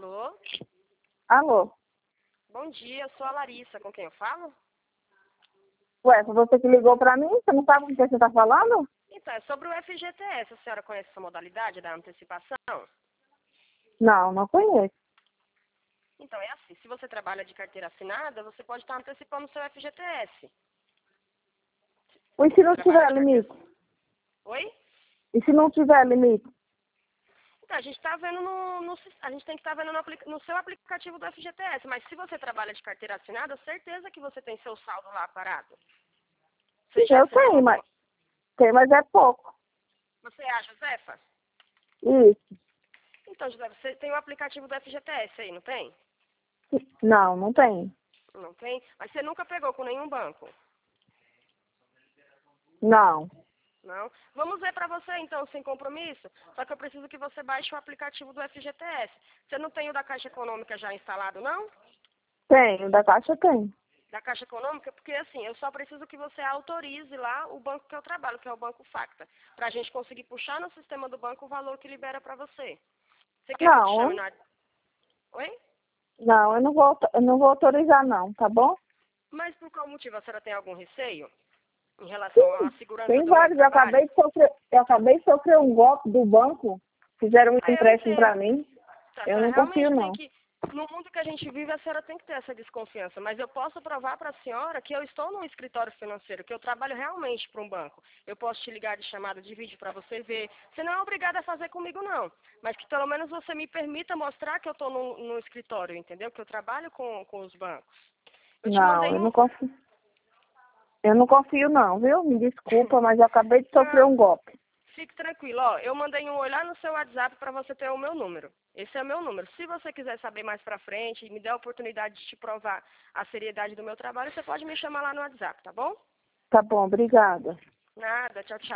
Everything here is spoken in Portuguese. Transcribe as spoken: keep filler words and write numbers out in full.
Alô? Alô? Bom dia, eu sou a Larissa, com quem eu falo? Ué, foi você que ligou pra mim? Você não sabe com quem você tá falando? Então, é sobre o F G T S. A senhora conhece essa modalidade da antecipação? Não, não conheço. Então, é assim, se você trabalha de carteira assinada, você pode estar antecipando o seu F G T S. E se não Trabalha tiver de carteira... limite? Oi? E se não tiver limite? Então, a gente está vendo no, no... A gente tem que estar vendo no, apli- no seu aplicativo do F G T S, mas se você trabalha de carteira assinada, certeza que você tem seu saldo lá parado. Você já Eu acessou tenho, alguma... mas, tenho, mas é pouco. Você acha, Zefa? Isso. Então, José, você tem o aplicativo do F G T S aí, não tem? Não, não tem. Não tem? Mas você nunca pegou com nenhum banco? Não. Não? Vamos ver para você, então, sem compromisso. Só que eu preciso que você baixe o aplicativo do F G T S. Você não tem o da Caixa Econômica já instalado, não? Tenho, da Caixa tem. Da Caixa Econômica? Porque, assim, eu só preciso que você autorize lá o banco que eu trabalho, que é o Banco Facta, para a gente conseguir puxar no sistema do banco o valor que libera para você. Você quer que eu te chame Não, na... Oi? não, eu não vou, eu não vou autorizar não, tá bom? Mas por qual motivo? A senhora tem algum receio em relação à Sim, segurança tem do meu vários. Eu trabalho? acabei de sofrer, eu acabei de sofrer um golpe do banco. Fizeram um Ah, eu empréstimo pra entendo. mim. A Eu senhora não confio realmente tem não. que... No mundo que a gente vive, a senhora tem que ter essa desconfiança. Mas eu posso provar para a senhora que eu estou num escritório financeiro, que eu trabalho realmente para um banco. Eu posso te ligar de chamada de vídeo para você ver. Você não é obrigada a fazer comigo, não. Mas que pelo menos você me permita mostrar que eu estou no, no escritório, entendeu? Que eu trabalho com, com os bancos. Eu te Não, mandei eu um... não confio. Eu não confio não, viu? Me desculpa, mas eu acabei de sofrer Não, um golpe. fique tranquilo, ó, eu mandei um olhar no seu WhatsApp para você ter o meu número. Esse é o meu número. Se você quiser saber mais pra frente e me der a oportunidade de te provar a seriedade do meu trabalho, você pode me chamar lá no WhatsApp, tá bom? Tá bom, obrigada. Nada, tchau, tchau.